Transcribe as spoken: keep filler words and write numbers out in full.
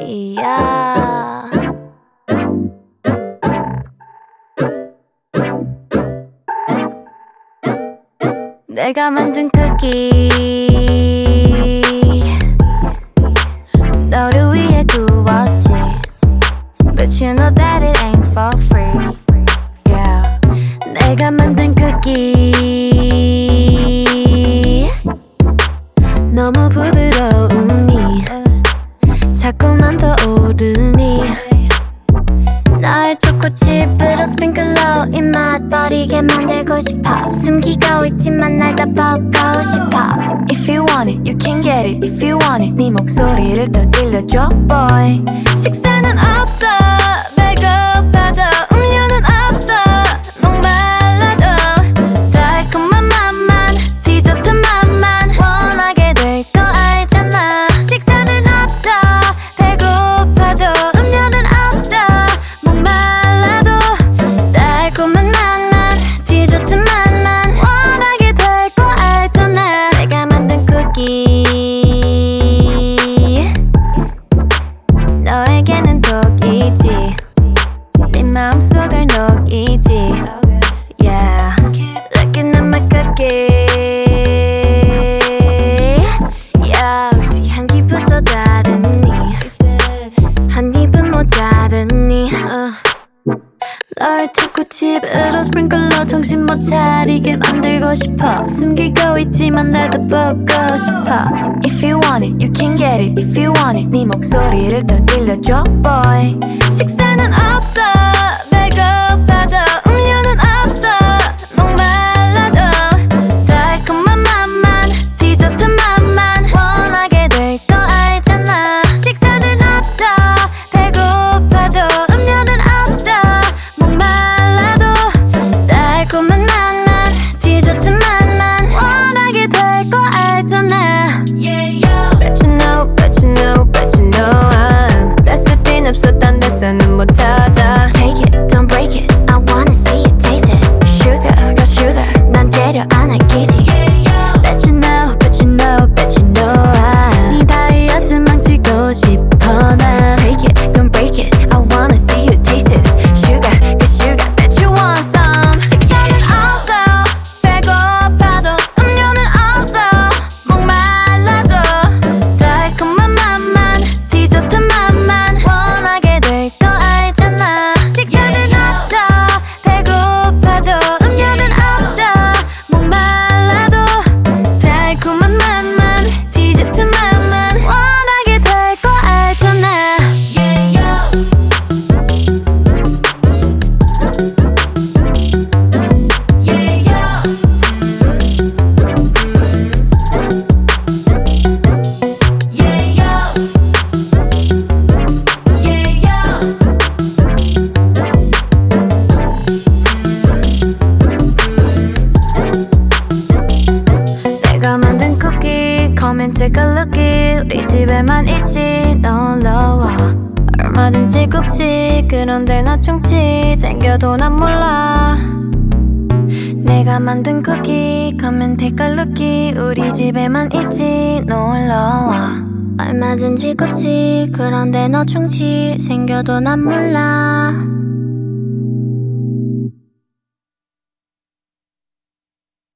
yeah. 내가 만든 쿠키 너를 위해 구웠지 But you know that it ain't for free, yeah. 내가 만든 쿠키 너무 부드러우니 자꾸만 더 오르니 널 초코칩으로 스프링클러 입맛 버리게 만들고 싶어 숨기고 있지만 날 다 보고 싶어 If you want it, you can get it If you want it, 네 목소리를 더 들려줘 boy 식사는 없어 배고파도 음료는 없어 목말라도 달콤한 맛만 디저트 맛만 원하게 될 거 알잖아 식사는 없어 배고파도 음료는 없어 목말라도 달콤한 맛만 디저트 맛만 원하게 될 거 알잖아 내가 만든 쿠키 너에게는 독이지 네 마음속을 녹이지 Yeah, looking at my cookie 역시 향기부터 다르니 한 입은 모자르니 uh. 널 초코칩으로 스프링클러 정신 못 차리게 만들고 싶어 숨기고 있지만 나도 보고 싶어 If you want it, you can get it If you want it, 네 목소리를 더 들려줘 boy 식사는 없어 배고파도 음료는 없어 목말라도 달콤한 맛만 디저트 맛만 원하게 될 거 알잖아 식사는 없어 배고파도 음료는 없어 목말라도 달콤한 맛만 디저트 맛만 원하게 될 거 알잖아 yeah, yeah. Bet you know, bet you know, bet you know I'm 레시피는 없어 딴 데서는 못 찾아 Take it, don't break it I wanna see you taste it Sugar, got sugar 난 재료 안 아끼지 yeah, yeah. Bet you know, bet you know, bet you know I'm 네 다이어트 망치고 싶어 난 Take it, don't break it I wanna see you taste it Sugar, got sugar Bet you want some 식사는 없어 배고파도 음료는 없어 목말라도 달콤한 맛만 디저트 맛만 원하게 될 거 알잖아 식사는 없어 배고파도 음료는 없어 목말라도 달콤한 맛만 디저트 맛만 원하게 될 거 알잖아 yeah, yeah. Yeah, yeah. Yeah, yeah. Yeah, yeah. 내가 만든 쿠키 Come and take a lookie 우리 집에만 있지 놀러와 얼마든지 굽지 그런데 나 충치 생겨도 난 몰라 내가 만든 쿠키 Come and take a lookie 우리 집에만 있지 놀러와 얼마든지 굽지 그런데 너 충치 생겨도 난 몰라